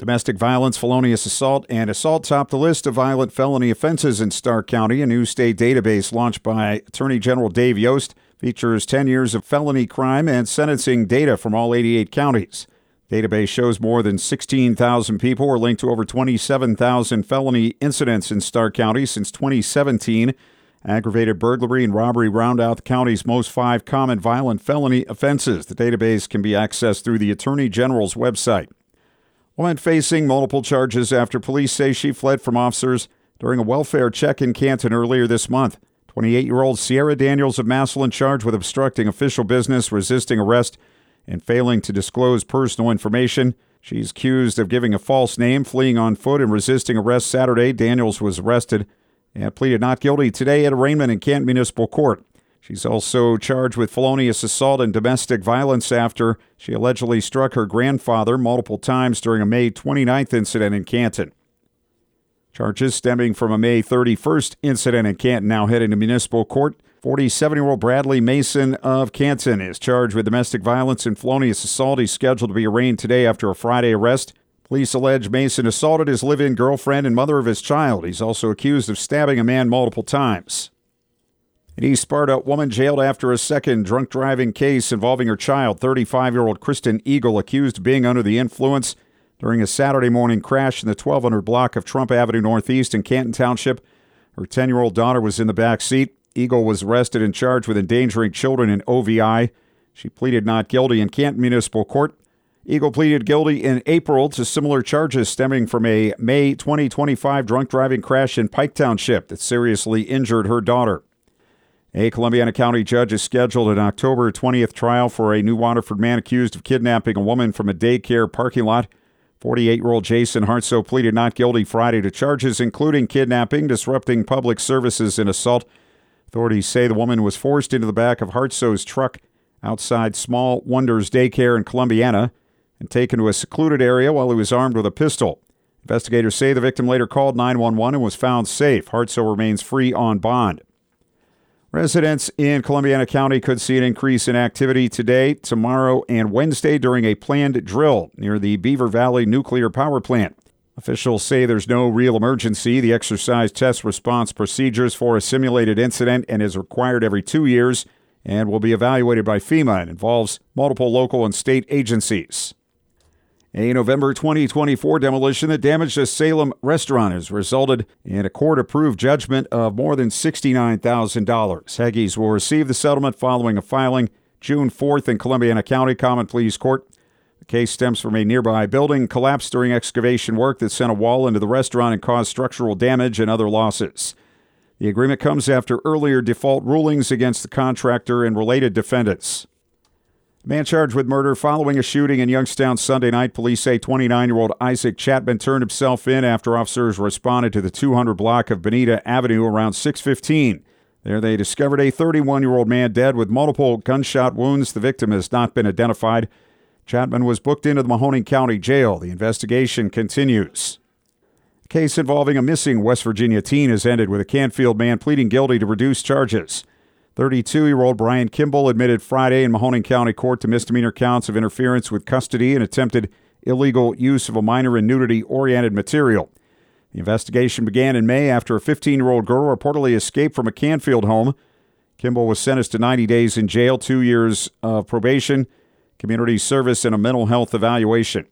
Domestic violence, felonious assault, and assault top the list of violent felony offenses in Stark County. A new state database launched by Attorney General Dave Yost features 10 years of felony crime and sentencing data from all 88 counties. The database shows more than 16,000 people were linked to over 27,000 felony incidents in Stark County since 2017. Aggravated burglary and robbery round out the county's most 5 common violent felony offenses. The database can be accessed through the Attorney General's website. Woman facing multiple charges after police say she fled from officers during a welfare check in Canton earlier this month. 28-year-old Sierra Daniels of Massillon charged with obstructing official business, resisting arrest, and failing to disclose personal information. She's accused of giving a false name, fleeing on foot, and resisting arrest Saturday. Daniels was arrested and pleaded not guilty today at arraignment in Canton Municipal Court. She's also charged with felonious assault and domestic violence after she allegedly struck her grandfather multiple times during a May 29th incident in Canton. Charges stemming from a May 31st incident in Canton now heading to municipal court. 47-year-old Bradley Mason of Canton is charged with domestic violence and felonious assault. He's scheduled to be arraigned today after a Friday arrest. Police allege Mason assaulted his live-in girlfriend and mother of his child. He's also accused of stabbing a man multiple times. An East Sparta woman jailed after a second drunk driving case involving her child. 35-year-old Kristen Eagle accused of being under the influence during a Saturday morning crash in the 1200 block of Trump Avenue Northeast in Canton Township. Her 10-year-old daughter was in the back seat. Eagle was arrested and charged with endangering children in OVI. She pleaded not guilty in Canton Municipal Court. Eagle pleaded guilty in April to similar charges stemming from a May 2025 drunk driving crash in Pike Township that seriously injured her daughter. A Columbiana County judge is scheduled an October 20th trial for a New Waterford man accused of kidnapping a woman from a daycare parking lot. 48-year-old Jason Hartsoe pleaded not guilty Friday to charges including kidnapping, disrupting public services, and assault. Authorities say the woman was forced into the back of Hartsoe's truck outside Small Wonders Daycare in Columbiana and taken to a secluded area while he was armed with a pistol. Investigators say the victim later called 911 and was found safe. Hartsoe remains free on bond. Residents in Columbiana County could see an increase in activity today, tomorrow, and Wednesday during a planned drill near the Beaver Valley Nuclear Power Plant. Officials say there's no real emergency. The exercise tests response procedures for a simulated incident and is required every 2 years and will be evaluated by FEMA and involves multiple local and state agencies. A November 2024 demolition that damaged a Salem restaurant has resulted in a court-approved judgment of more than $69,000. Heggies will receive the settlement following a filing June 4th in Columbiana County Common Pleas Court. The case stems from a nearby building collapse during excavation work that sent a wall into the restaurant and caused structural damage and other losses. The agreement comes after earlier default rulings against the contractor and related defendants. A man charged with murder following a shooting in Youngstown Sunday night. Police say 29-year-old Isaac Chapman turned himself in after officers responded to the 200 block of Bonita Avenue around 6:15. There they discovered a 31-year-old man dead with multiple gunshot wounds. The victim has not been identified. Chapman was booked into the Mahoning County Jail. The investigation continues. A case involving a missing West Virginia teen has ended with a Canfield man pleading guilty to reduced charges. 32-year-old Brian Kimball admitted Friday in Mahoning County Court to misdemeanor counts of interference with custody and attempted illegal use of a minor in nudity-oriented material. The investigation began in May after a 15-year-old girl reportedly escaped from a Canfield home. Kimball was sentenced to 90 days in jail, 2 years of probation, community service, and a mental health evaluation.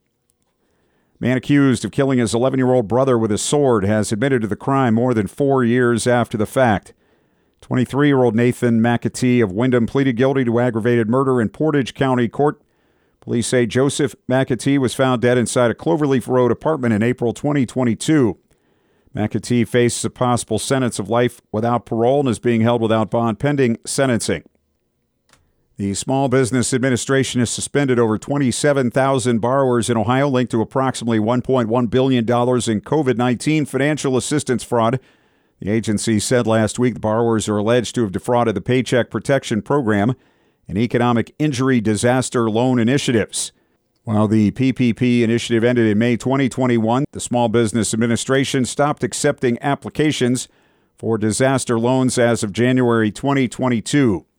Man accused of killing his 11-year-old brother with a sword has admitted to the crime more than 4 years after the fact. 23-year-old Nathan McAtee of Windham pleaded guilty to aggravated murder in Portage County Court. Police say Joseph McAtee was found dead inside a Cloverleaf Road apartment in April 2022. McAtee faces a possible sentence of life without parole and is being held without bond pending sentencing. The Small Business Administration has suspended over 27,000 borrowers in Ohio linked to approximately $1.1 billion in COVID-19 financial assistance fraud. The agency said last week the borrowers are alleged to have defrauded the Paycheck Protection Program and Economic Injury Disaster Loan Initiatives. While the PPP initiative ended in May 2021, the Small Business Administration stopped accepting applications for disaster loans as of January 2022.